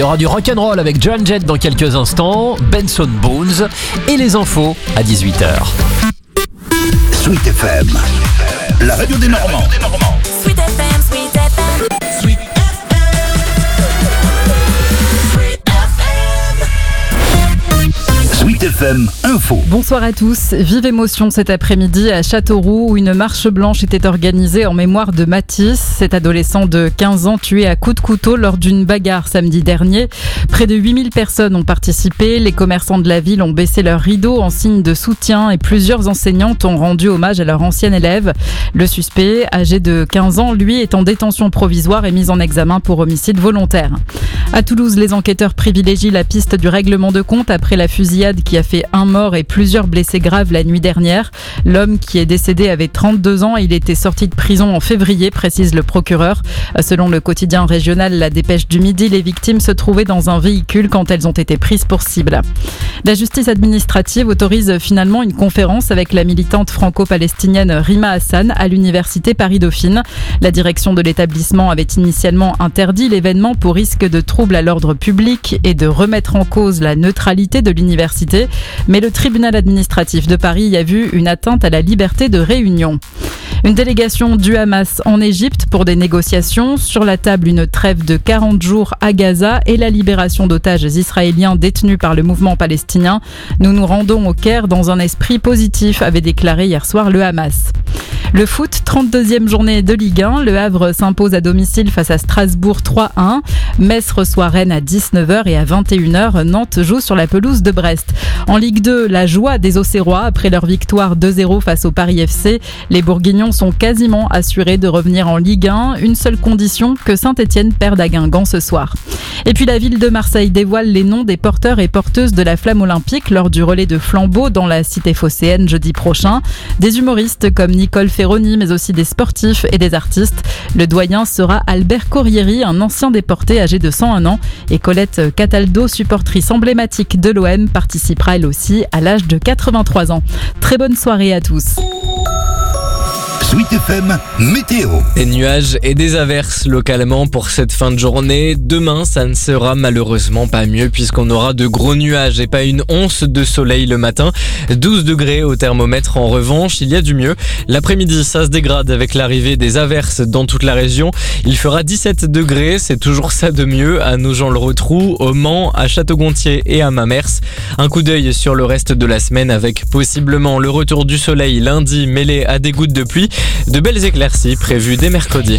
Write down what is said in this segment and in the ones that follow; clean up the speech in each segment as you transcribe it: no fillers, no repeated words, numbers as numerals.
y aura du rock'n'roll avec Joan Jett dans quelques instants, Benson Bones et les infos à 18h. Sweet FM, la radio des Normands. Sweet FM, Sweet FM, Sweet FM. Sweet FM Info. Bonsoir à tous. Vive émotion cet après-midi à Châteauroux où une marche blanche était organisée en mémoire de Mathis, cet adolescent de 15 ans tué à coups de couteau lors d'une bagarre samedi dernier. Près de 8000 personnes ont participé. Les commerçants de la ville ont baissé leurs rideaux en signe de soutien et plusieurs enseignantes ont rendu hommage à leur ancien élève. Le suspect, âgé de 15 ans, lui est en détention provisoire et mis en examen pour homicide volontaire. À Toulouse, les enquêteurs privilégient la piste du règlement de compte après la fusillade qui a fait un mort et plusieurs blessés graves la nuit dernière. L'homme qui est décédé avait 32 ans et il était sorti de prison en février, précise le procureur. Selon le quotidien régional La Dépêche du Midi, les victimes se trouvaient dans un véhicule quand elles ont été prises pour cible. La justice administrative autorise finalement une conférence avec la militante franco-palestinienne Rima Hassan à l'université Paris-Dauphine. La direction de l'établissement avait initialement interdit l'événement pour risque de trouble à l'ordre public et de remettre en cause la neutralité de l'université. Mais le tribunal administratif de Paris y a vu une atteinte à la liberté de réunion. Une délégation du Hamas en Égypte pour des négociations. Sur la table, une trêve de 40 jours à Gaza et la libération d'otages israéliens détenus par le mouvement palestinien. Nous nous rendons au Caire dans un esprit positif, avait déclaré hier soir le Hamas. Le foot, 32e journée de Ligue 1. Le Havre s'impose à domicile face à Strasbourg 3-1. Metz reçoit Rennes à 19h et à 21h, Nantes joue sur la pelouse de Brest. En Ligue 2, la joie des Auxerrois après leur victoire 2-0 face au Paris FC. Les Bourguignons sont quasiment assurés de revenir en Ligue 1. Une seule condition, que Saint-Etienne perde à Guingamp ce soir. Et puis la ville de Marseille dévoile les noms des porteurs et porteuses de la flamme olympique lors du relais de flambeau dans la cité phocéenne jeudi prochain. Des humoristes comme Nicole Ferroni, mais aussi des sportifs et des artistes. Le doyen sera Albert Corrieri, un ancien déporté âgé de 101 ans. Et Colette Cataldo, supportrice emblématique de l'OM, participera elle aussi à l'âge de 83 ans. Très bonne soirée à tous. Sweet FM Météo. Des nuages et des averses localement pour cette fin de journée. Demain, ça ne sera malheureusement pas mieux puisqu'on aura de gros nuages et pas une once de soleil le matin. 12 degrés au thermomètre en revanche, il y a du mieux. L'après-midi, ça se dégrade avec l'arrivée des averses dans toute la région. Il fera 17 degrés, c'est toujours ça de mieux à Nogent-le-Rotrou, au Mans, à Château-Gontier et à Mamers. Un coup d'œil sur le reste de la semaine avec possiblement le retour du soleil lundi mêlé à des gouttes de pluie. De belles éclaircies prévues dès mercredi.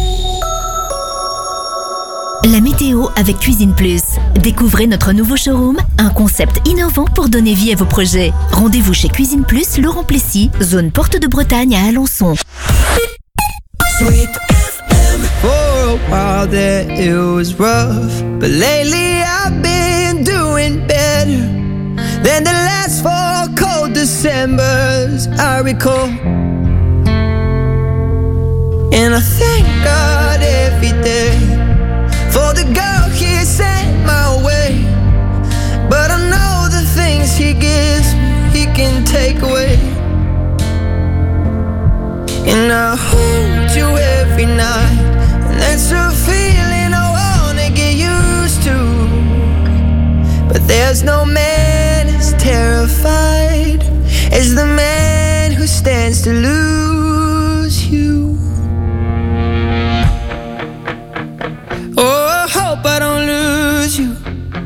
La météo avec Cuisine Plus. Découvrez notre nouveau showroom, un concept innovant pour donner vie à vos projets. Rendez-vous chez Cuisine Plus, Laurent Plessis, zone Porte de Bretagne à Alençon. Sweet FM. For a while there it was rough, but lately I've been doing better than the last 4 cold Decembers I recall. And I thank God every day for the girl He sent my way. But I know the things He gives me, He can take away. And I hold you every night, and that's a feeling I wanna get used to. But there's no man as terrified as the man who stands to lose you. Oh, I hope I don't lose you.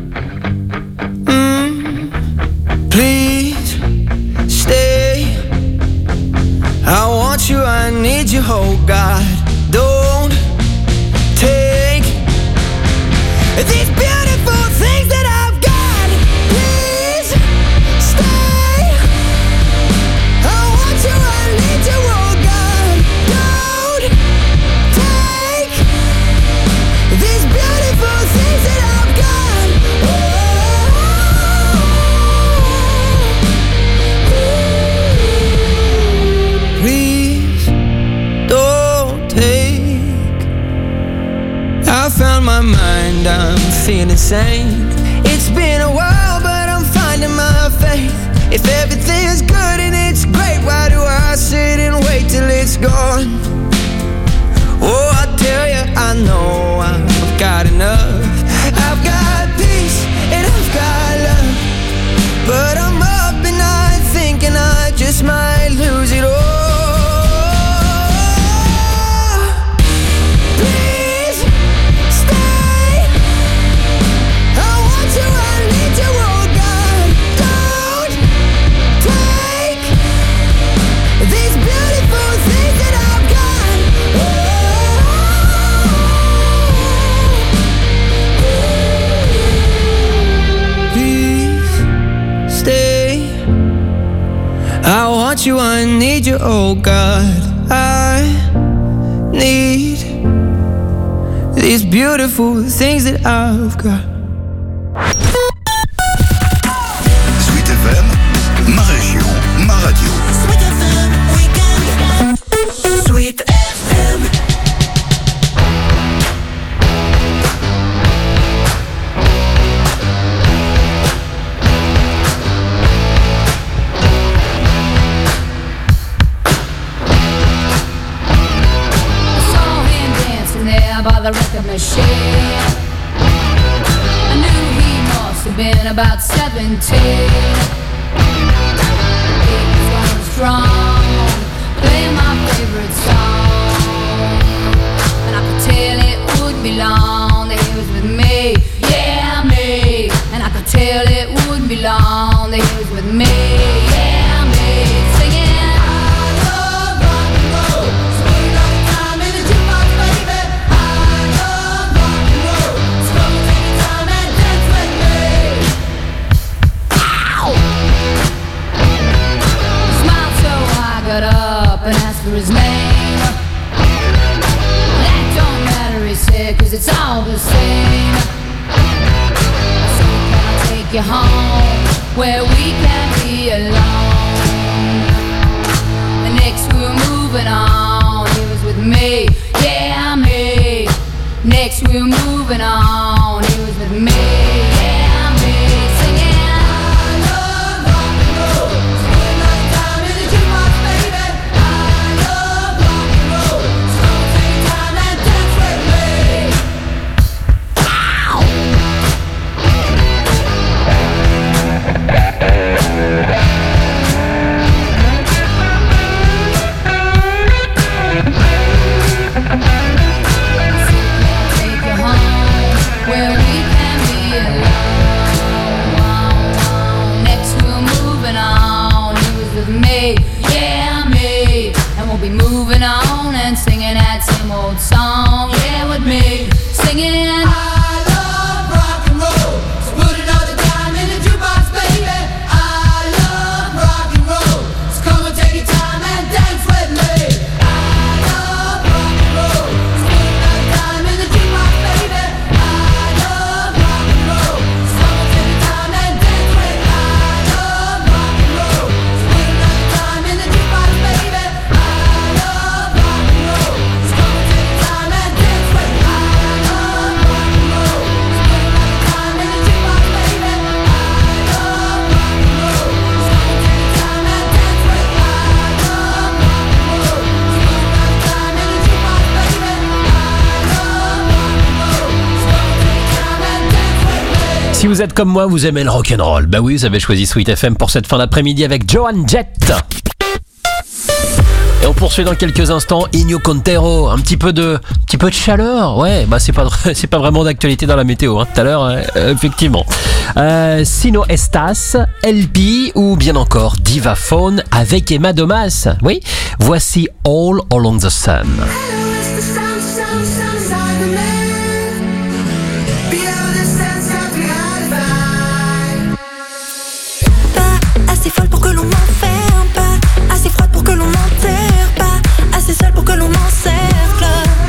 Please stay. I want you, I need you, oh God. Don't take these beautiful things that I've got. Please stay. I want you, I need you, oh God. Don't take these beautiful things that I've got. Please don't take. I found my mind, I'm feeling sane. It's been a while, but I'm finding my faith. If everything is good and it's great, why do I sit and wait till it's gone? Oh, I tell you, I know I've got enough. I've got I want you, I need you, oh God. I need these beautiful things that I've got. Sweet FM, ma région, ma radio. Sweet FM Weekend. Sweet FM. By the record machine, I knew he must have been about 17. He was going strong, playing my favorite song, and I could tell it wouldn't be long that he was with me, yeah me. And I could tell it wouldn't be long that he was with me, yeah me. Singing. Got up and asked for his name. That don't matter, he said, 'cause it's all the same. I said, can I take you home where we can be alone? The next we were moving on, he was with me, yeah me. Next we were moving on, he was with me, yeah me. Singing. Moving on and singing that same old song, yeah, with me, singing. I love rock and roll, so put another dime in the jukebox, baby. I love rock and roll, so come and take your time and dance with me. I love rock and roll, so put another dime in the jukebox, baby. I love rock and roll, so come and take your time and dance with me. I love rock and roll, so put another dime in the jukebox, baby. Si vous êtes comme moi, vous aimez le rock'n'roll. Bah oui, vous avez choisi Sweet FM pour cette fin d'après-midi avec Joan Jett. Et on poursuit dans quelques instants Inyo Contero, un petit peu de chaleur. Ouais, bah c'est pas vraiment d'actualité dans la météo tout à l'heure, effectivement. Sino Estas, LP ou bien encore Divaphone avec Emma Domas. Oui, voici All Along the Sun. Assez folle pour que l'on m'enferme, pas assez froide pour que l'on m'enterre, pas assez seule pour que l'on m'encercle.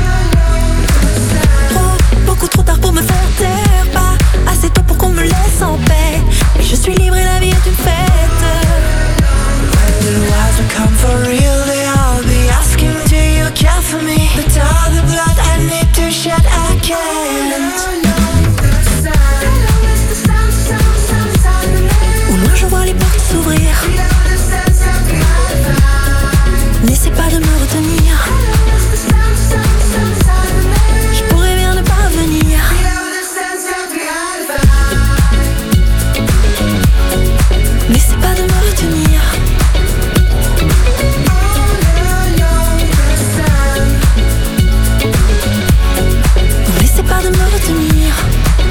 Beaucoup trop tard pour me faire taire, pas assez tôt pour qu'on me laisse en paix. Mais je suis libre et la vie est une fête. When the lies will come for real, they all be asking, do you care for me? But all the blood I need to shed, I can't. Je vois les portes s'ouvrir. N'essaie pas de me retenir. Je pourrais bien ne pas venir. N'essaie pas de me retenir. N'essaie pas de me retenir.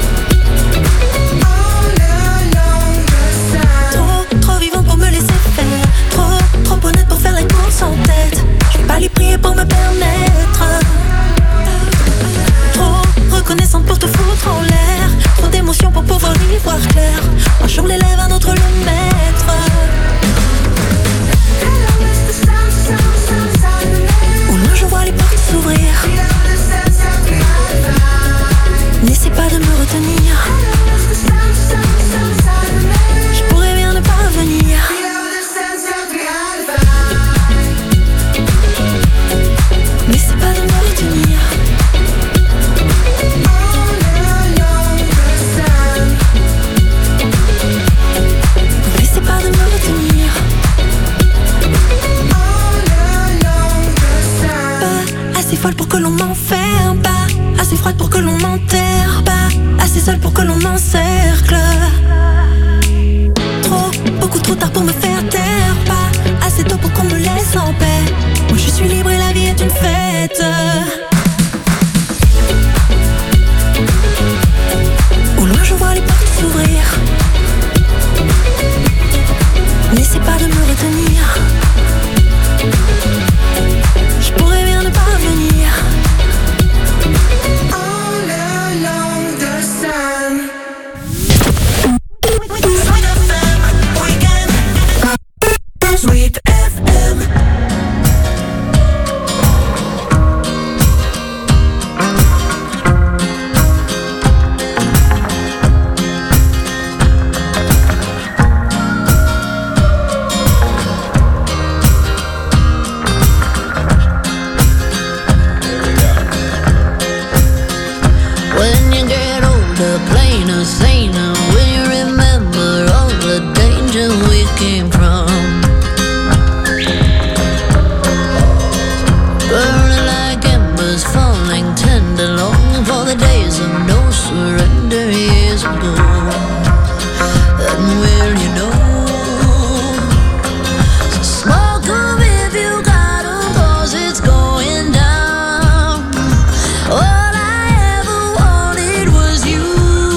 Trop vivant pour me laisser faire. assez froide pour que l'on m'enterre, pas assez seule pour que l'on m'encercle. Beaucoup trop tard pour me faire taire, pas assez tôt pour qu'on me laisse en paix. Moi je suis libre et la vie est une fête. Au loin je vois les portes s'ouvrir. N'essaie pas de me retenir. Je pourrais bien ne pas venir. All along the sun. Sweet FM. When you get older, plainer, saner, when you remember all the danger we came from. Burning like embers, falling tender, longing for the days of no surrender years ago. And will you know? So smoke 'em if you got 'em, 'cause it's going down. All I ever wanted was you.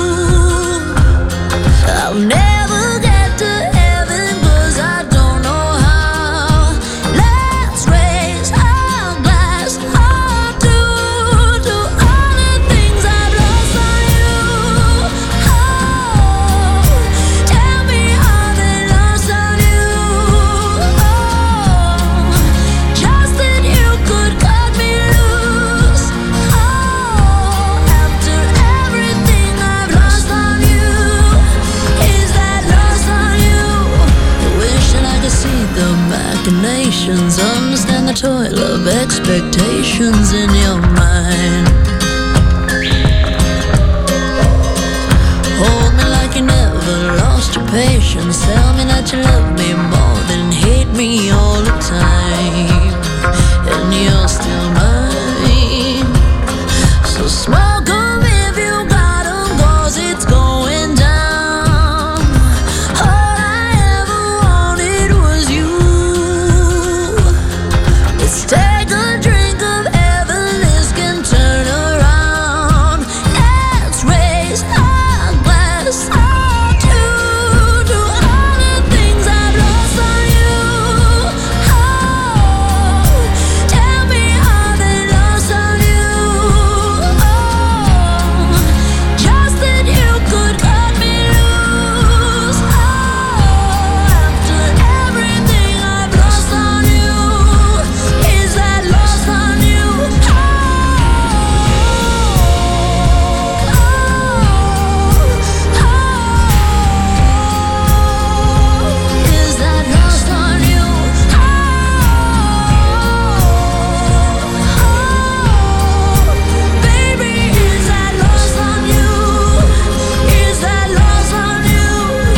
I'll never get to heaven 'cause I don't know how. Let's raise our glass all to all the things I've lost on you. Oh, tell me how they lost on you. Oh, just that you could cut me loose. Oh, after everything I've lost on you, is that lost on you? I wish that I could see the machinations, understand the toil of expectations in your mind. Hold me like you never lost your patience. Tell me that you love me more than hate me all the time. And you're still mine. So smoke 'em if you got 'em, 'cause it's going down. All I ever wanted was you. Let's take a drink of heaven, this can turn around. Let's raise our glass all to all the things I've lost on you. Oh, tell me how they lost on you. Oh, just that you could cut me loose. Oh, after everything I've lost on you, is that lost on you? Is that lost on you? Baby, is that lost on you? Is that lost on you?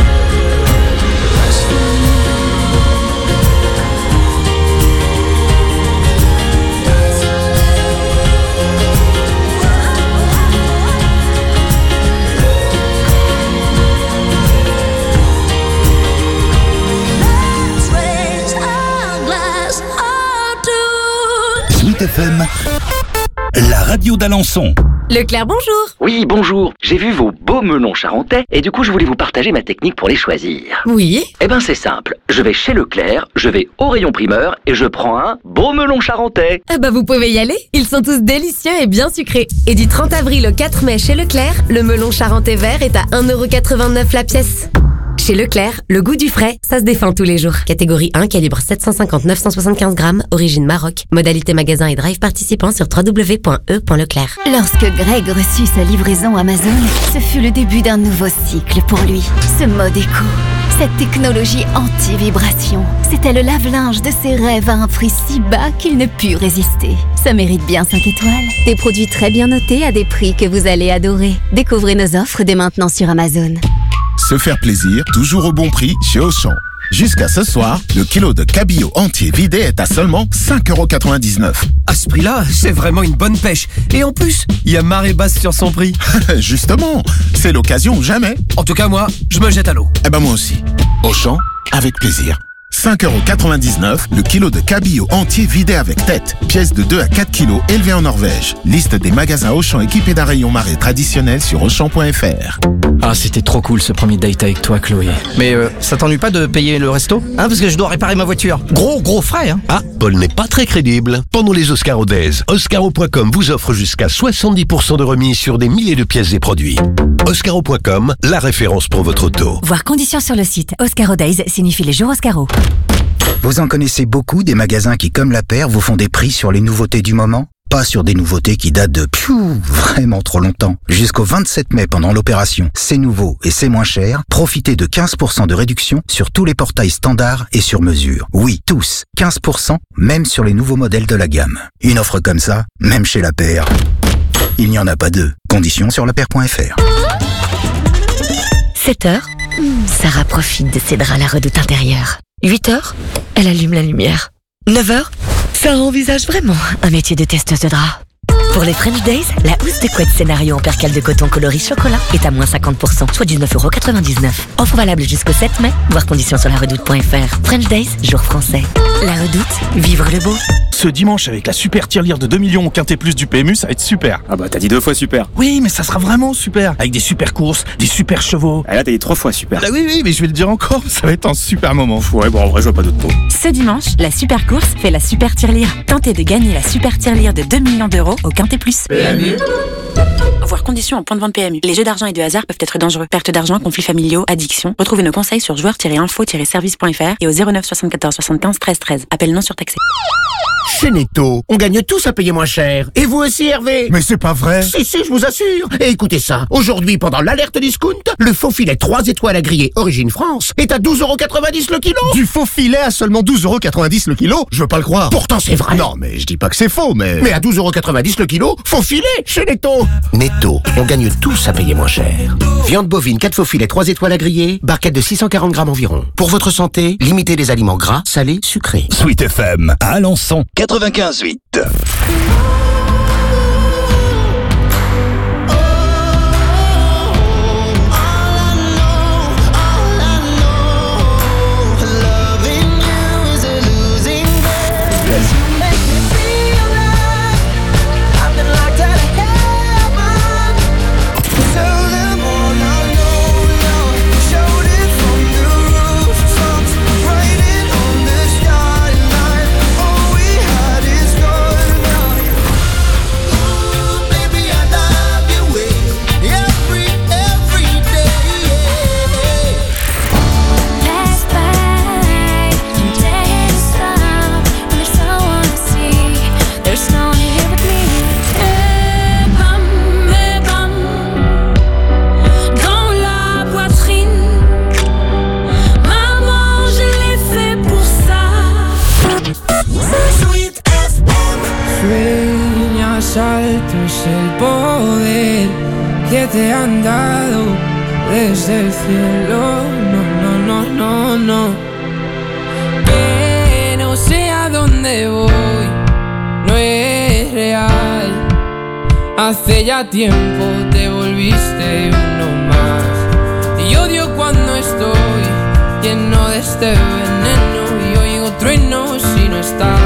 Let's raise our glass all to. Sweet FM, la radio d'Alençon. Leclerc, bonjour. Oui, bonjour. J'ai vu vos beaux melons charentais et du coup, je voulais vous partager ma technique pour les choisir. Oui. Eh ben, c'est simple. Je vais chez Leclerc, je vais au rayon primeur et je prends un beau melon charentais. Ah bah vous pouvez y aller. Ils sont tous délicieux et bien sucrés. Et du 30 avril au 4 mai chez Leclerc, le melon charentais vert est à 1,89€ la pièce. Chez Leclerc, le goût du frais, ça se défend tous les jours. Catégorie 1, calibre 750-975 grammes, origine Maroc. Modalité magasin et drive participant sur www.e.leclerc. Lorsque Greg reçut sa livraison Amazon, ce fut le début d'un nouveau cycle pour lui. Ce mode éco, cette technologie anti-vibration, c'était le lave-linge de ses rêves à un prix si bas qu'il ne put résister. Ça mérite bien 5 étoiles. Des produits très bien notés à des prix que vous allez adorer. Découvrez nos offres dès maintenant sur Amazon. Se faire plaisir, toujours au bon prix chez Auchan. Jusqu'à ce soir, le kilo de cabillaud entier vidé est à seulement 5,99 €. À ce prix-là, c'est vraiment une bonne pêche. Et en plus, il y a marée basse sur son prix. Justement, c'est l'occasion ou jamais. En tout cas, moi, je me jette à l'eau. Eh ben moi aussi. Auchan, avec plaisir. 5,99 € le kilo de cabillaud entier vidé avec tête. Pièce de 2 à 4 kilos élevée en Norvège. Liste des magasins Auchan équipés d'un rayon marée traditionnel sur Auchan.fr. Ah, c'était trop cool ce premier date avec toi, Chloé. Mais ça t'ennuie pas de payer le resto? Parce que je dois réparer ma voiture. Gros frais, hein. Ah, Paul n'est pas très crédible. Pendant les Oscaro Days, Oscaro.com vous offre jusqu'à 70% de remise sur des milliers de pièces et produits. Oscaro.com, la référence pour votre auto. Voir conditions sur le site. Oscaro Days signifie les jours Oscaro. Vous en connaissez beaucoup des magasins qui, comme la paire, vous font des prix sur les nouveautés du moment? Pas sur des nouveautés qui datent de vraiment trop longtemps. Jusqu'au 27 mai pendant l'opération C'est nouveau et c'est moins cher, profitez de 15% de réduction sur tous les portails standards et sur mesure. Oui, tous. 15%, même sur les nouveaux modèles de la gamme. Une offre comme ça, même chez la paire, il n'y en a pas deux. Conditions sur lapaire.fr. 7h, Sarah profite de ses draps à la redoute intérieure. 8h, elle allume la lumière. 9h, Sarah envisage vraiment un métier de testeuse de draps. Pour les French Days, la housse de couette scénario en percale de coton coloris chocolat est à moins 50%, soit 19,99 €. Offre valable jusqu'au 7 mai, voir conditions sur laredoute.fr. French Days, jour français. La Redoute, vivre le beau. Ce dimanche, avec la super tirelire de 2 millions au Quintet Plus du PMU, ça va être super. Ah bah t'as dit 2 fois super. Oui, mais ça sera vraiment super. Avec des super courses, des super chevaux. Ah là t'as dit 3 fois super. Ah oui, mais je vais le dire encore, ça va être un super moment. Ouais, bon en vrai je vois pas d'autres mots. Ce dimanche, la super course fait la super tirelire. Tentez de gagner la super tirelire de 2 millions d'euros au Quintet Plus. PMU. Voir conditions en point de vente PMU. Les jeux d'argent et de hasard peuvent être dangereux. Perte d'argent, conflits familiaux, addiction. Retrouvez nos conseils sur joueurs-info-service.fr et au 09 74 75 13 13. Appel non surtaxé. Chez Netto, on gagne tous à payer moins cher. Et vous aussi, Hervé? Mais c'est pas vrai. Si, je vous assure. Et écoutez ça. Aujourd'hui, pendant l'alerte discount, le faux filet 3 étoiles à griller Origine France est à 12,90 € le kilo. Du faux filet à seulement 12,90 € le kilo? Je veux pas le croire. Pourtant, c'est vrai. Non, mais je dis pas que c'est faux, mais... Mais à 12,90 € le kilo, faux filet chez Netto. Netto, on gagne tous à payer moins cher. Viande bovine 4 faux filets 3 étoiles à griller, barquette de 640 grammes environ. Pour votre santé, limitez les aliments gras, salés, sucrés. Sweet FM, à Alençon, 95.8. Altos el poder que te han dado desde el cielo. No. Que no sé a dónde voy, no es real. Hace ya tiempo te volviste uno más. Y odio cuando estoy lleno de este veneno y oigo truenos si no estás.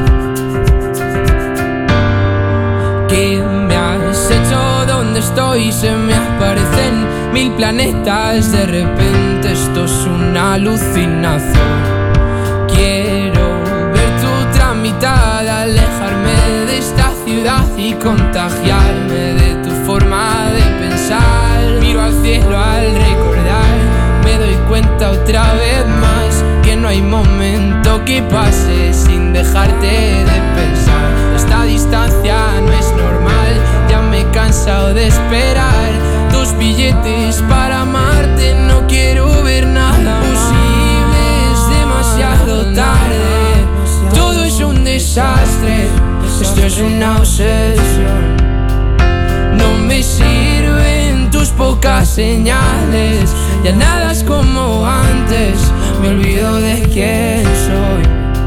¿Qué me has hecho? ¿Dónde estoy? Se me aparecen 1000 planetas. De repente esto es una alucinación. Quiero ver tu tramitada, alejarme de esta ciudad y contagiarme de tu forma de pensar. Miro al cielo al recordar, me doy cuenta otra vez más que no hay momento que pase sin dejarte de pensar. Esta distancia no es normal, ya me he cansado de esperar tus billetes para amarte. No quiero ver nada posible, es demasiado tarde. Todo es un desastre, esto es una obsesión. No me sirven tus pocas señales, ya nada es como antes. me olvido de quién soy.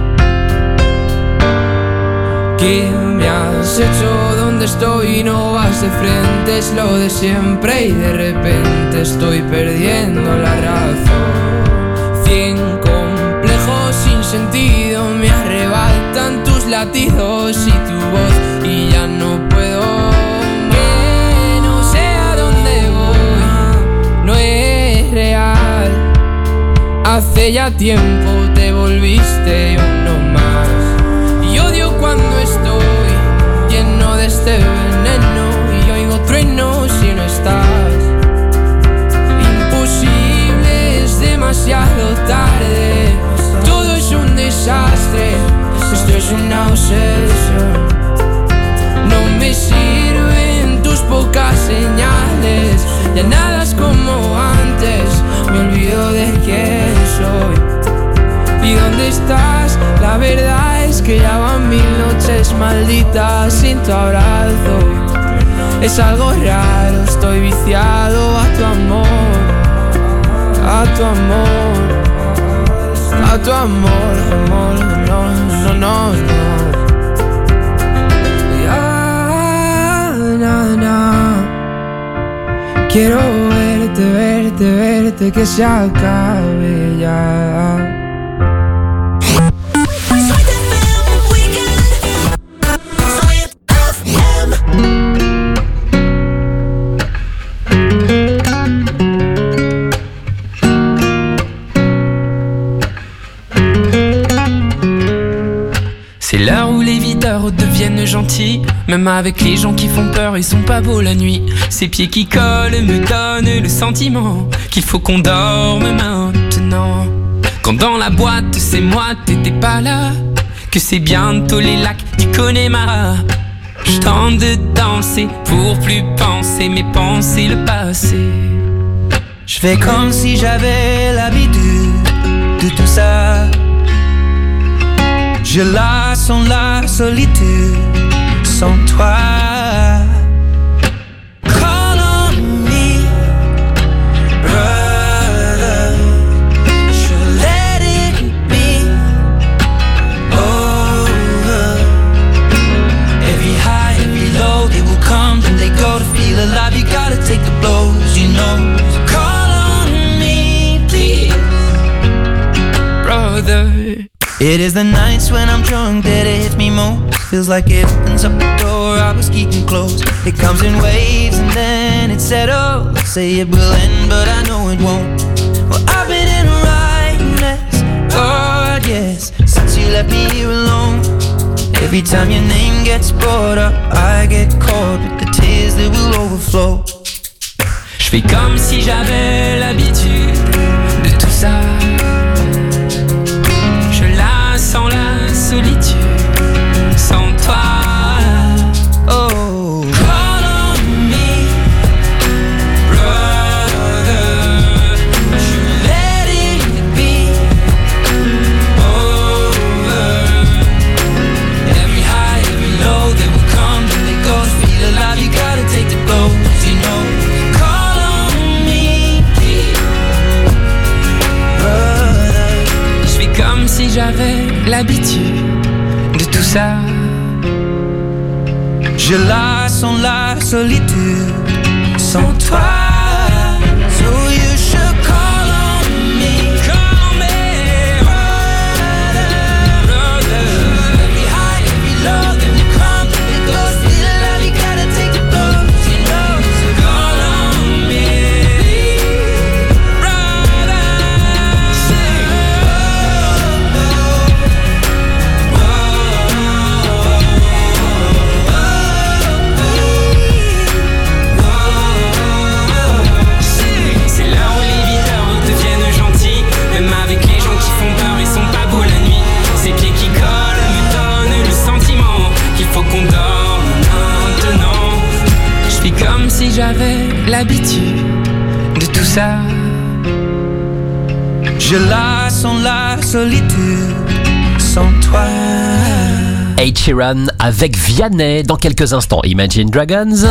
¿Qué me has hecho? ¿Dónde estoy? No vas de frente, es lo de siempre y de repente estoy perdiendo la razón. 100 complejos sin sentido me arrebatan tus latidos y tu voz y ya no puedo. Que no sé a dónde voy, no es real. Hace ya tiempo te volviste uno más. Y odio cuando estoy lleno de este veneno y oigo truenos si no estás. Imposible, es demasiado tarde. Todo es un desastre, esto es una obsesión. No me sirven tus pocas señales, ya nada es como antes. Me olvido de quién soy y dónde estás. La verdad es que ya van 1000 noches malditas sin tu abrazo. Es algo raro, estoy viciado a tu amor, a tu amor, a tu amor, amor, no, no, no, no. Ya, na, na. Quiero verte, verte, verte, que se acabe ya. C'est l'heure où les videurs deviennent gentils. Même avec les gens qui font peur, ils sont pas beaux la nuit. Ces pieds qui collent me donnent le sentiment qu'il faut qu'on dorme maintenant. Quand dans la boîte c'est moi, t'étais pas là. Que c'est bientôt les lacs du Connemara. Je tente de danser pour plus penser, mais penser le passé. Je fais comme si j'avais l'habitude de tout ça. Je la sens la solitude sans toi. Call on me, brother. Should let it be over. Every high, every low, they will come and they go. To feel alive, you gotta take the blows, you know. So call on me, please, brother. It is the nights when I'm drunk that it hits me most. Feels like it opens up the door I was keeping closed. It comes in waves and then it settles. Say it will end but I know it won't. Well, I've been in a right mess, God yes, since you left me here alone. Every time your name gets brought up, I get caught with the tears that will overflow. Je fais comme si j'avais l'habitude de tout ça. Sans la solitude, sans toi. Oh, call on me, brother. You let it be over. Every high, every low, they will come and they go. To feel alive, you gotta take the blows, you know. Call on me, brother. Je fais comme si j'avais l'habitude de tout ça. Je la sens la solitude sans toi. So you should call on me, brother. Every high, every low, then you come, it goes. Feel alive, you gotta take the blows, you know. So call on me, brother. Si j'avais l'habitude de tout ça. Je la sens la solitude sans toi. Ed Sheeran avec Vianney dans quelques instants. Imagine Dragons.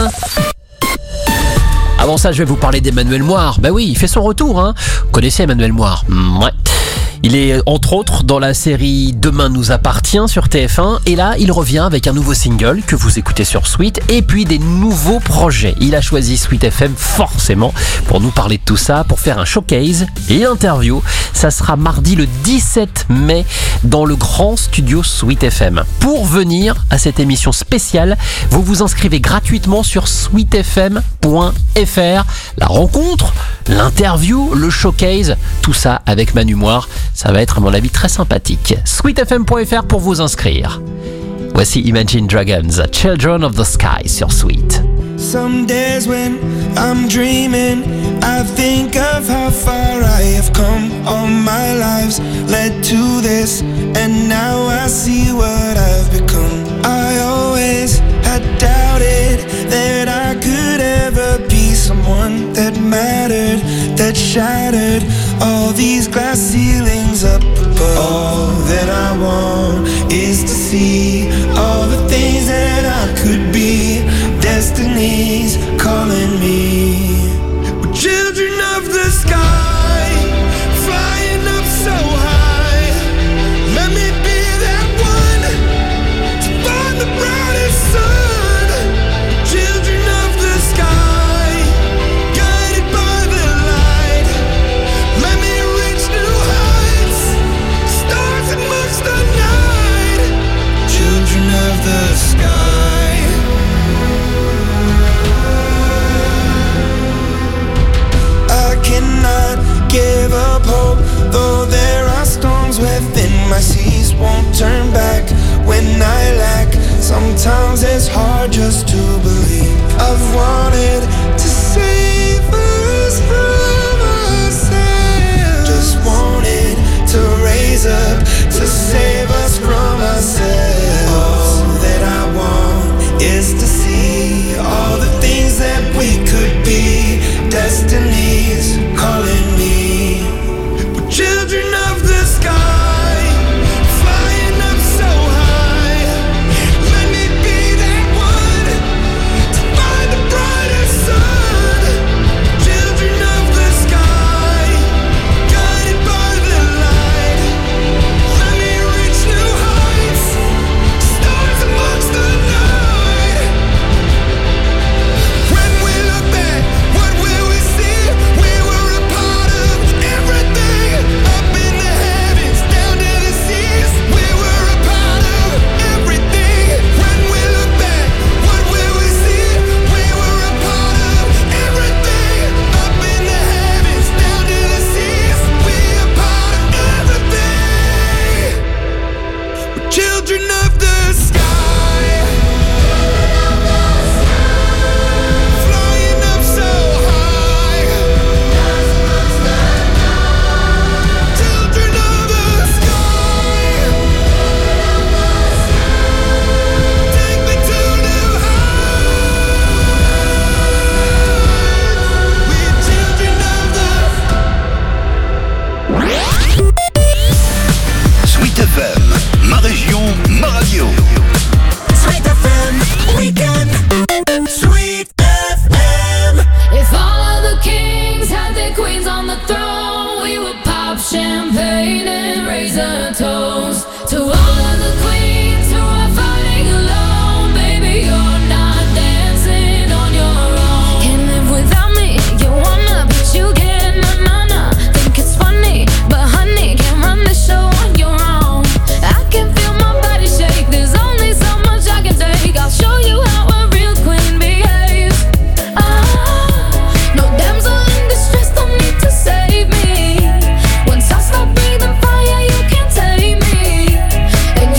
Avant ça, je vais vous parler d'Emmanuel Moir. Bah oui, il fait son retour, hein. Vous connaissez Emmanuel Moir? Ouais. Il est entre autres dans la série Demain nous appartient sur TF1 et là il revient avec un nouveau single que vous écoutez sur Sweet et puis des nouveaux projets. Il a choisi Sweet FM forcément pour nous parler de tout ça, pour faire un showcase et interview. Ça sera mardi le 17 mai dans le grand studio Sweet FM. Pour venir à cette émission spéciale, vous vous inscrivez gratuitement sur sweetfm.fr. La rencontre, l'interview, le showcase, tout ça avec Manu Moire. Ça va être à mon avis très sympathique. Sweetfm.fr pour vous inscrire. Voici Imagine Dragons, Children of the Sky sur Sweet. Some days when I'm dreaming, I think of how far I have come. All my lives led to this, and now I see what I've become. I always had doubted that I could ever be someone that mattered, that shattered all these glass ceilings up above. All that I want is to see all the things that I could be. Destiny's calling me. We're children of the sky, flying up so high. Let me be that one to find the brightest sun. Children of the sky, guided by the light. Let me reach new heights, stars amongst the night. Children of the sky. Cannot give up hope, though there are storms within my seas. Won't turn back when I lack. Sometimes it's hard just to believe. I've wanted to save us from ourselves. Just wanted to raise up to save us from ourselves. All that I want is to see all the things that we could be. Destiny's calling me. We're children of the sky, flying up so high. Let me be that one to find the brightest sun. Children of the sky, guided by the light. Let me reach new heights, stars amongst the night. When we look back, what will we see? We were a part of everything, up in the heavens, down to the seas. We were a part of everything. When we look back, what will we see? We were a part of everything, up in the heavens, down to the seas. We a part of everything. We're children of the sky, flying up so high. Children of the sky, take me to new heights. We're children of the Sweet FM, ma région, ma radio. Sweet FM Weekend. Sweet FM. If all of the kings had their queens on the throne, we would pop champagne and raise a toast to all of the queens who are fighting alone. Baby, you're not dancing on your own. Can't live without me, you wanna, but you can't. Na. Think it's funny, but honey, can't run the show on your own. I can feel my body shake. There's only so much I can take. I'll show you how a real queen behaves. No damsel in distress, don't need to save me. Once I stop breathing fire, you can't take me. And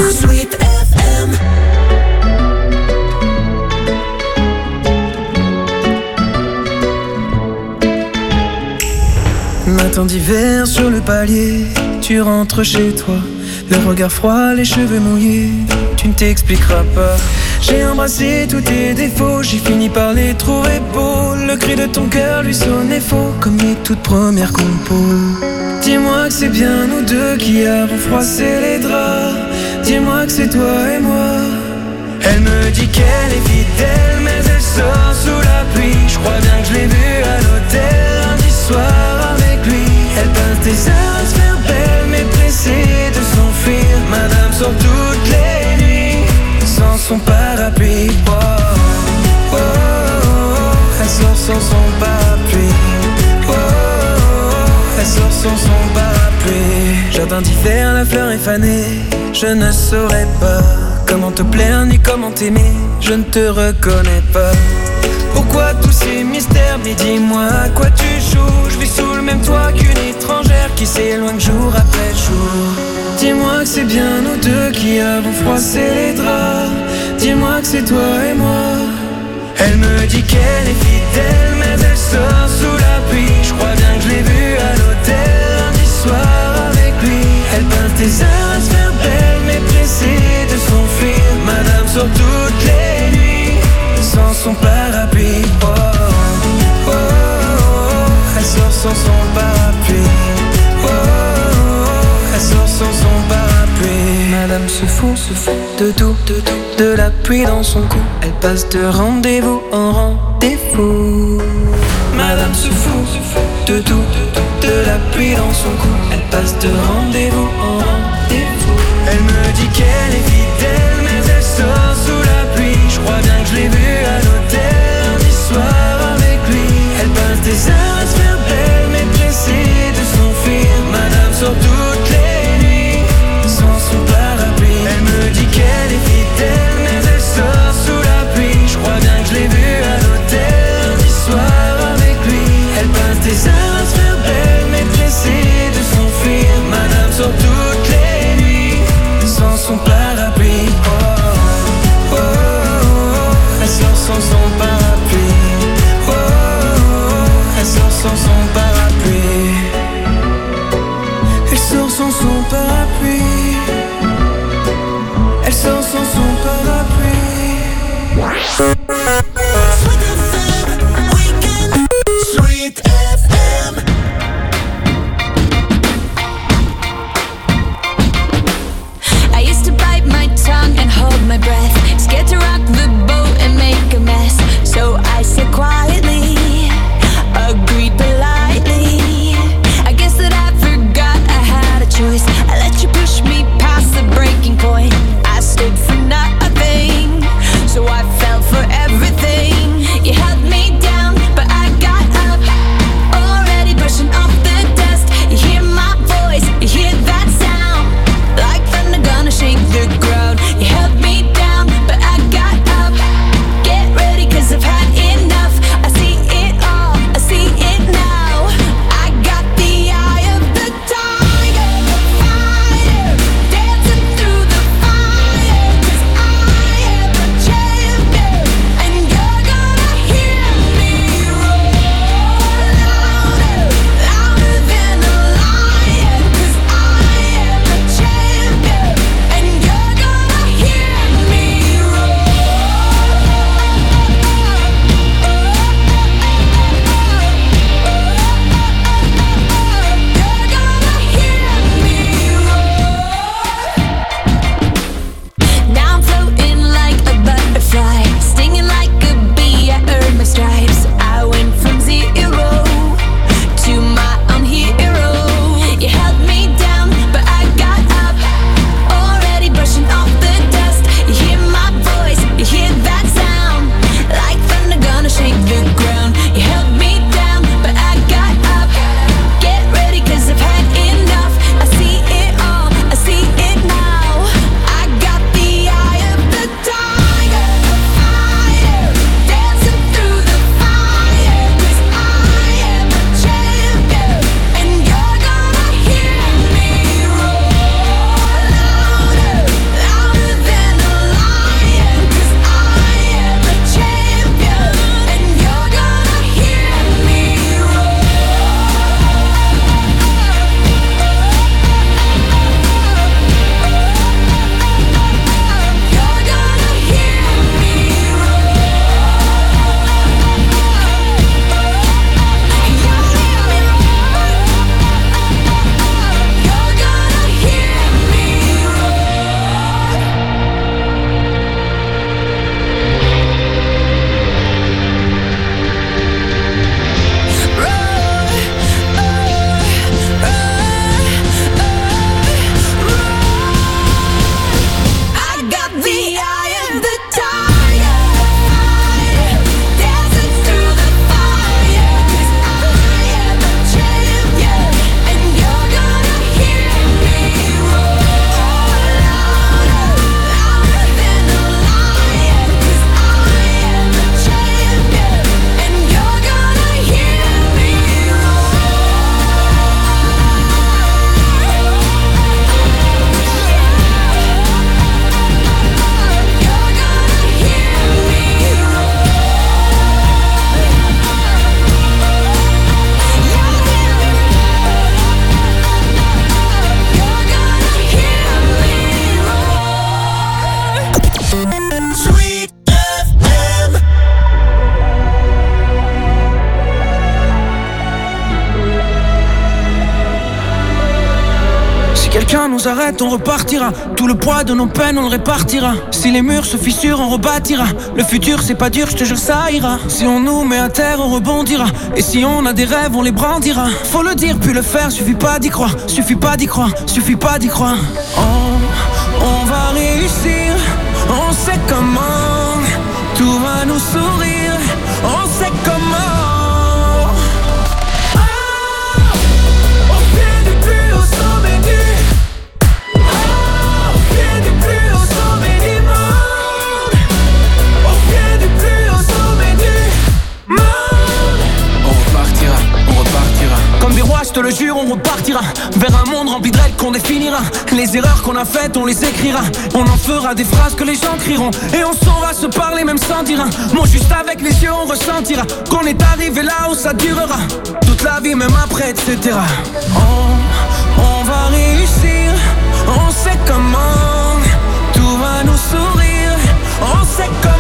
Sweet FM. Matin d'hiver sur le palier, tu rentres chez toi, le regard froid, les cheveux mouillés, tu ne t'expliqueras pas. J'ai embrassé tous tes défauts, j'ai fini par les trouver beaux. Le cri de ton cœur lui sonnait faux, comme les toutes premières compos. Dis-moi que c'est bien nous deux qui avons froissé les draps. Dis-moi que c'est toi et moi. Elle me dit qu'elle est fidèle, mais elle sort sous la pluie. Je crois bien que je l'ai vue à l'hôtel lundi soir avec lui. Elle passe des heures à se faire belle, mais pressée de s'enfuir. Madame sort toutes les nuits sans son parapluie. Oh, oh, oh, oh. Elle sort sans son parapluie. Oh, oh, oh. Elle sort sans son parapluie. Jardin d'hiver, la fleur est fanée. Je ne saurais pas comment te plaire ni comment t'aimer. Je ne te reconnais pas. Pourquoi tous ces mystères? Mais dis-moi à quoi tu joues. Je vis sous le même toit qu'une étrangère qui s'éloigne jour après jour. Dis-moi que c'est bien nous deux qui avons froissé les draps. Dis-moi que c'est toi et moi. Elle me dit qu'elle est fidèle, mais elle sort sous la pluie. Je crois bien que je l'ai vue à l'hôtel lundi soir avec lui. Elle passe des heures à se faire belle, mais pressée de s'enfuir. Madame sort toutes les nuits sans son parapluie. Oh, oh, oh, oh. Elle sort sans son parapluie. Oh, oh, oh. Elle sort sans son parapluie. Madame se fout de tout, de la pluie dans son cou. Elle passe de rendez-vous en rendez-vous. Madame se fout de tout, de la pluie dans son cou. Elle passe de rendez-vous en rendez-vous. Elle me dit qu'elle est fidèle, mais elle sort sous la pluie. Je crois bien que je l'ai vue à l'hôtel lundi soir avec lui. Elle passe des heures à se faire belle, mais pressée de s'enfuir. Madame sort toutes les nuits sans son parapluie. Elle me dit qu'elle est fidèle, mais elle sort sous la pluie. Je crois bien que je l'ai vue à l'hôtel lundi soir avec lui. Elle passe des heures à se faire belle, mais pressée de s'enfuir. Madame sort toutes les nuits nous arrête, on repartira. Tout le poids de nos peines, on le répartira. Si les murs se fissurent, on rebâtira. Le futur, c'est pas dur, je te jure, ça ira. Si on nous met à terre, on rebondira. Et si on a des rêves, on les brandira. Faut le dire, puis le faire, suffit pas d'y croire. Suffit pas d'y croire, suffit pas d'y croire. On va réussir, on sait comment. Tout va nous sourire, on sait comment. Je te le jure, on repartira vers un monde rempli de règles qu'on définira. Les erreurs qu'on a faites, on les écrira. On en fera des phrases que les gens crieront. Et on s'en va se parler même sans dire un mot. Juste avec les yeux, on ressentira qu'on est arrivé là où ça durera toute la vie, même après, etc. On va réussir, on sait comment. Tout va nous sourire, on sait comment.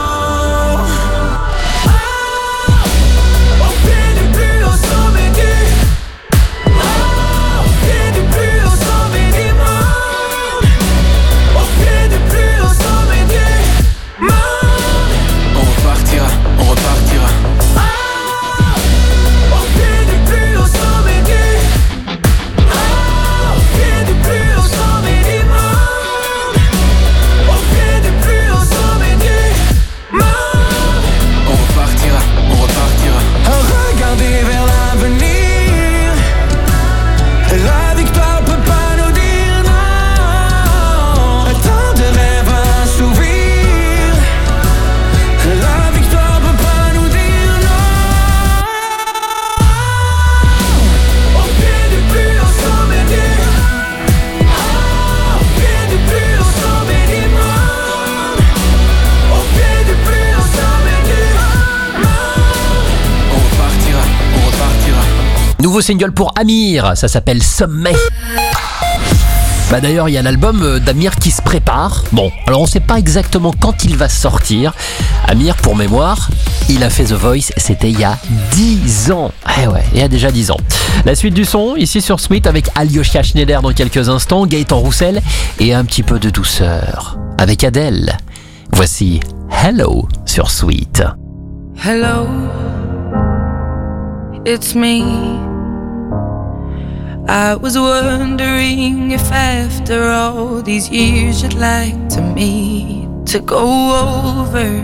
Nouveau single pour Amir, ça s'appelle Sommet. Bah d'ailleurs, il y a l'album d'Amir qui se prépare. Bon, alors on sait pas exactement quand il va sortir. Amir, pour mémoire, il a fait The Voice, c'était il y a 10 ans. Eh ouais, il y a déjà 10 ans. La suite du son, ici sur Sweet, avec Alyosha Schneider dans quelques instants, Gaëtan Roussel et un petit peu de douceur avec Adèle. Voici Hello sur Sweet. Hello, it's me. I was wondering if after all these years you'd like to meet to go over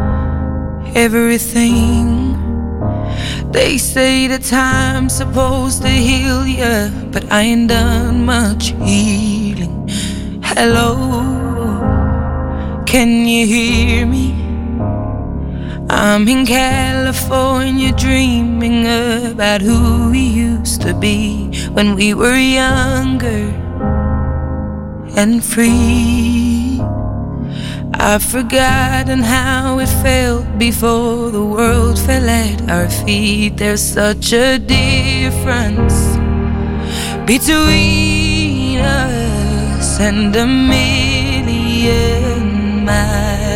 everything. They say the time's supposed to heal ya, but I ain't done much healing. Hello, can you hear me? I'm in California dreaming about who we used to be when we were younger and free. I've forgotten how it felt before the world fell at our feet. There's such a difference between us and a million miles.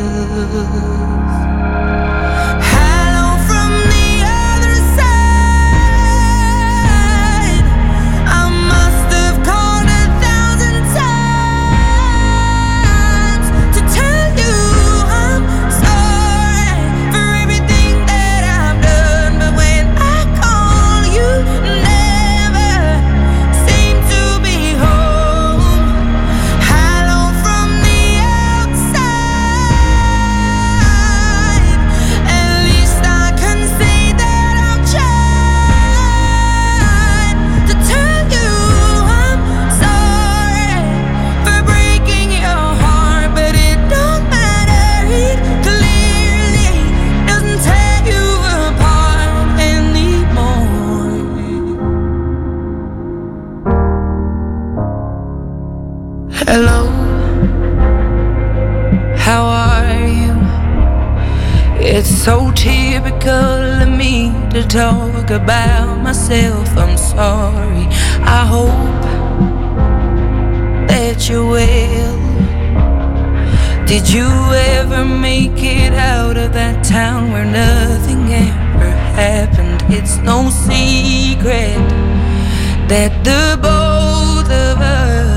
Hello, how are you? It's so typical of me to talk about myself. I'm sorry. I hope that you're well. Did you ever make it out of that town where nothing ever happened? It's no secret that the both of us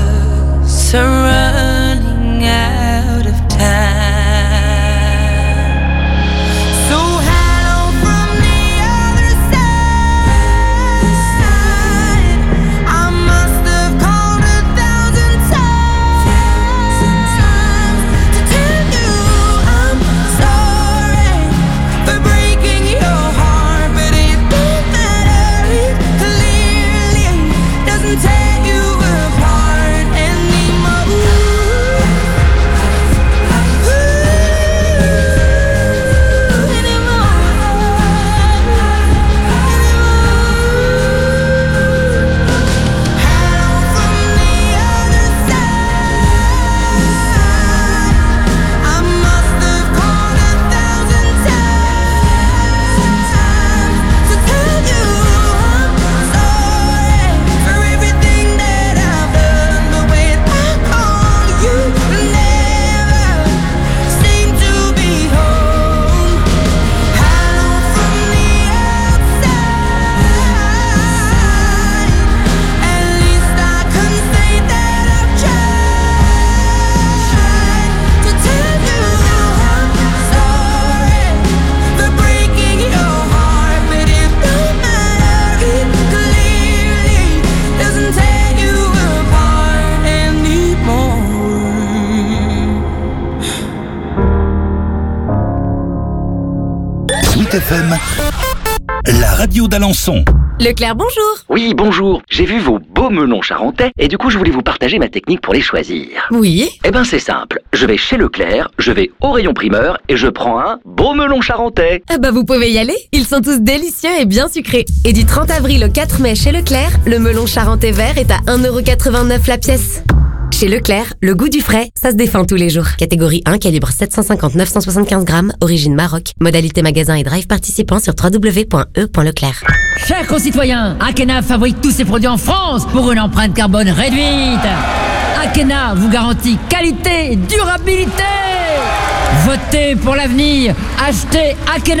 FM, la radio d'Alençon. Leclerc, bonjour. Oui, bonjour. J'ai vu vos beaux melons charentais et du coup je voulais vous partager ma technique pour les choisir. Oui. Eh ben c'est simple. Je vais chez Leclerc, je vais au rayon primeur et je prends un beau melon charentais. Ah bah vous pouvez y aller. Ils sont tous délicieux et bien sucrés. Et du 30 avril au 4 mai chez Leclerc, le melon charentais vert est à 1,89€ la pièce. Chez Leclerc, le goût du frais, ça se défend tous les jours. Catégorie 1, calibre 750-975 grammes, origine Maroc. Modalité magasin et drive participant sur www.e.leclerc. Chers concitoyens, Akena fabrique tous ses produits en France pour une empreinte carbone réduite. Akena vous garantit qualité et durabilité. Votez pour l'avenir, achetez Akena.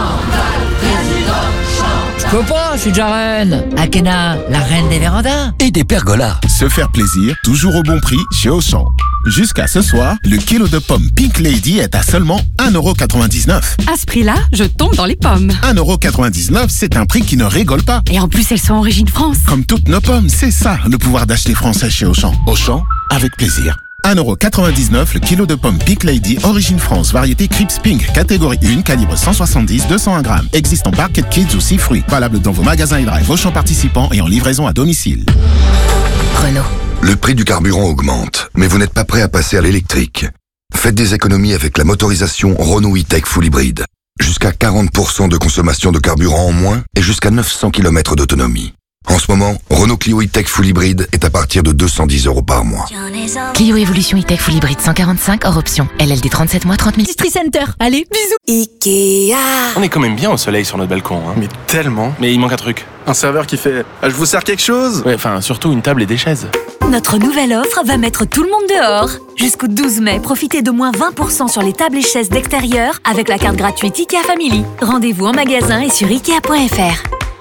Je peux pas, je suis déjà reine. Akena, la reine des vérandas. Et des pergolas. Se faire plaisir, toujours au bon prix chez Auchan. Jusqu'à ce soir, le kilo de pommes Pink Lady est à seulement 1,99€. À ce prix-là, je tombe dans les pommes. 1,99€, c'est un prix qui ne rigole pas. Et en plus, elles sont origine France. Comme toutes nos pommes, c'est ça, le pouvoir d'acheter français chez Auchan. Auchan, avec plaisir. 1,99€ le kilo de pommes Pink Lady, origine France, variété Crips Pink, catégorie 1, calibre 170-201 grammes. Existe en Barquette Kids ou 6 fruits. Valable dans vos magasins et drive Auchan participants et en livraison à domicile. Renault. Le prix du carburant augmente, mais vous n'êtes pas prêt à passer à l'électrique. Faites des économies avec la motorisation Renault E-Tech Full Hybrid. Jusqu'à 40% de consommation de carburant en moins et jusqu'à 900 km d'autonomie. En ce moment, Renault Clio E-Tech Full Hybrid est à partir de 210€ par mois. Clio Evolution E-Tech Full Hybrid 145 hors option. LLD 37 mois 30 000. Industrie Center. Allez, bisous. Ikea. On est quand même bien au soleil sur notre balcon, hein. Mais tellement. Mais il manque un truc. Un serveur qui fait « Je vous sers quelque chose ?» Ouais, enfin, surtout une table et des chaises. Notre nouvelle offre va mettre tout le monde dehors. Jusqu'au 12 mai, profitez de moins 20% sur les tables et chaises d'extérieur avec la carte gratuite IKEA Family. Rendez-vous en magasin et sur Ikea.fr.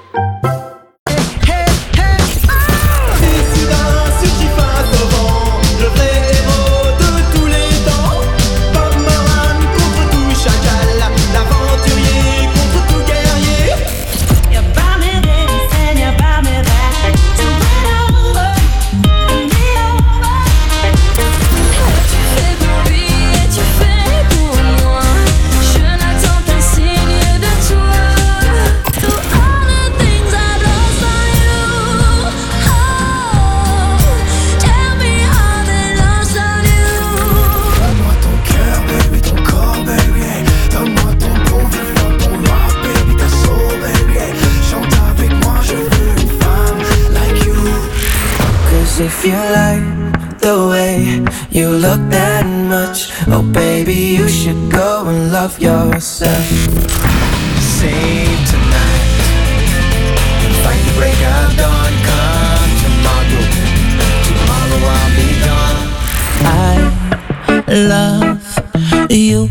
If you like the way you look that much, oh baby, you should go and love yourself. Save tonight and find the break of dawn. Come tomorrow, tomorrow I'll be gone. I love you.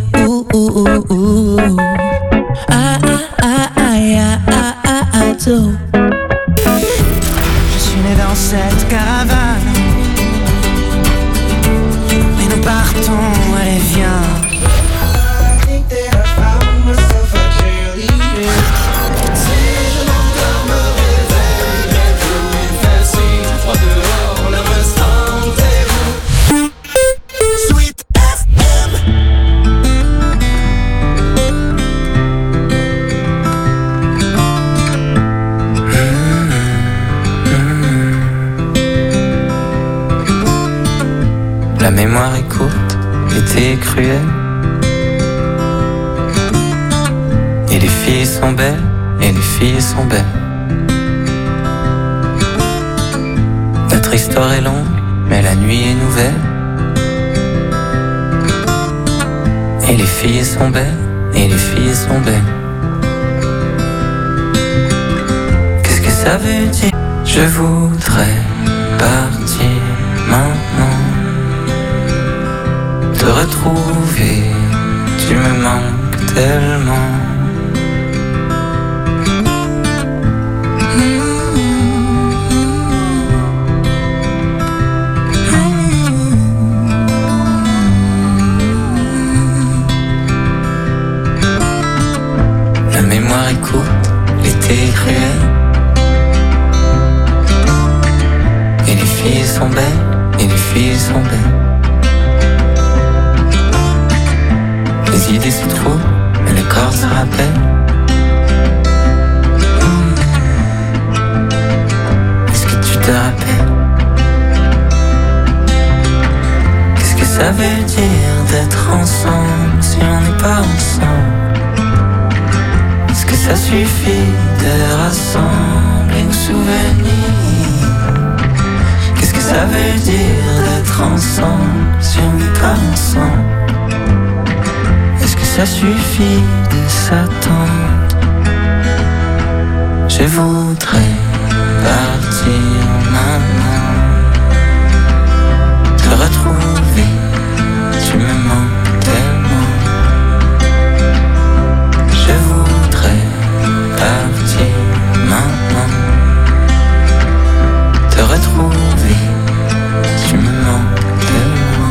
I do. Je suis né dans cette caravane, mais nous partons, allez viens. La mémoire est courte, l'été est cruel. Et les filles sont belles, et les filles sont belles. Notre histoire est longue, mais la nuit est nouvelle. Et les filles sont belles, et les filles sont belles. Qu'est-ce que ça veut dire? Je voudrais partir maintenant. Te retrouver, tu me manques tellement. La mémoire est courte, l'été est cruel. Et les filles sont belles, et les filles sont belles. Les idées se trouvent, mais le corps se rappelle. ça veut dire d'être ensemble si on n'est pas ensemble? Est-ce que ça suffit de rassembler nos souvenirs? Qu'est-ce que ça veut dire d'être ensemble si on n'est pas ensemble? Est-ce que ça suffit de s'attendre? Je voudrais partir maintenant, te retrouver, tu me manques tellement. Je voudrais partir maintenant, te retrouver, tu me manques tellement.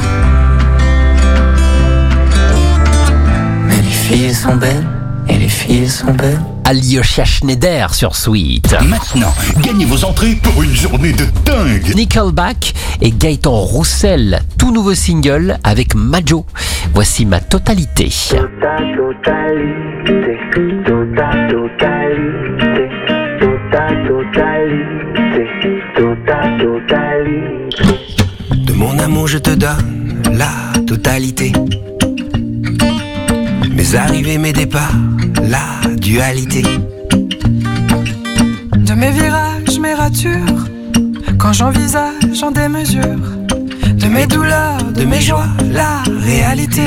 Mais les filles sont belles, et les filles sont belles. Alyosha Schneider sur Sweet. Maintenant, gagnez vos entrées pour une journée de dingue. Nickelback et Gaëtan Roussel, tout nouveau single avec Majo. Voici Ma Totalité. De mon amour je te donne la totalité. Mes arrivées, mes départs, la dualité. De mes virages, mes ratures, quand j'envisage en démesure. De mes douleurs, de mes joies, la réalité.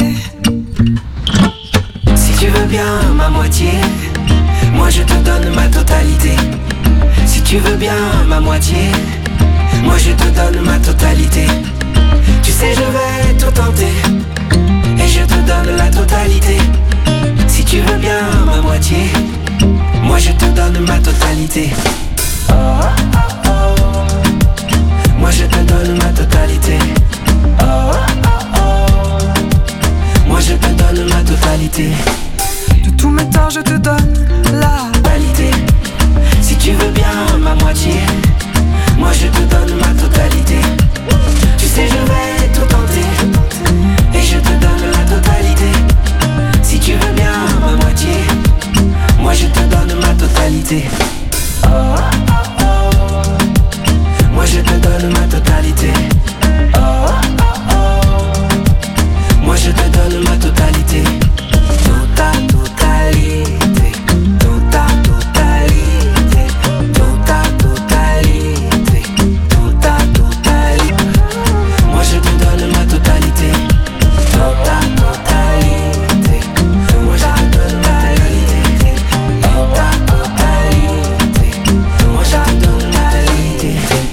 Si tu veux bien ma moitié, moi je te donne ma totalité. Si tu veux bien ma moitié, moi je te donne ma totalité. Tu sais je vais tout tenter, et je te donne la totalité. Si tu veux bien ma moitié, moi je te donne ma totalité. Oh, oh, oh, oh. Moi je te donne ma totalité. Oh, oh, oh. Moi je te donne ma totalité. De tous mes torts je te donne la totalité. Si tu veux bien ma moitié, moi je te donne ma totalité. Tu sais je vais tout tenter, et je te donne la totalité. Si tu veux bien ma moitié, moi je te donne ma totalité. Oh, oh, oh. Moi je te donne ma totalité. Oh, oh, oh. Moi je te donne ma totalité. Tota totalité. Tota totalité. Tota totalité. Tota totalité. Moi je te donne ma totalité. Tota totalité. Moi je te donne ma totalité. Tota totalité. Moi je te donne ma totalité.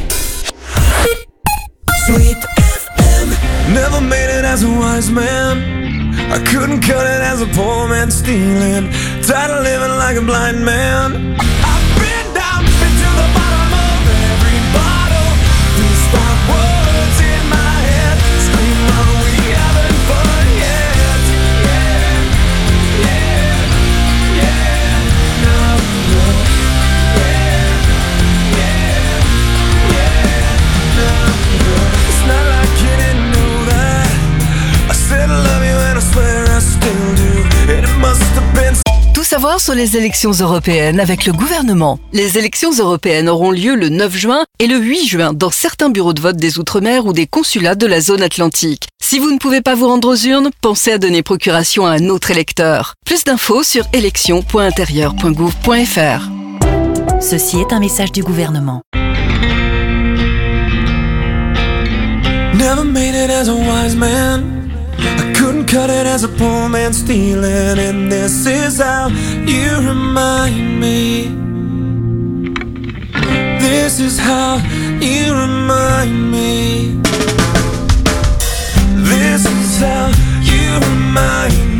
Sweet FM. Never made it as a wise man, I couldn't cut it as a poor man stealing. Tired of living like a blind man. I've been down, been to the bottom of every bottle. These stop words in my head scream, are we having fun yet? Yeah, yeah, yeah, no, no. Yeah, yeah, yeah, no, no. It's not like you didn't know that I said I love you and I swear I still do. And it must have been. Tout savoir sur les élections européennes avec le gouvernement. Les élections européennes auront lieu le 9 juin et le 8 juin dans certains bureaux de vote des Outre-mer ou des consulats de la zone atlantique. Si vous ne pouvez pas vous rendre aux urnes, pensez à donner procuration à un autre électeur. Plus d'infos sur élections.intérieur.gouv.fr. Ceci est un message du gouvernement. Never made it as a wise man, I couldn't cut it as a poor man stealing. And this is how you remind me. This is how you remind me. This is how you remind me.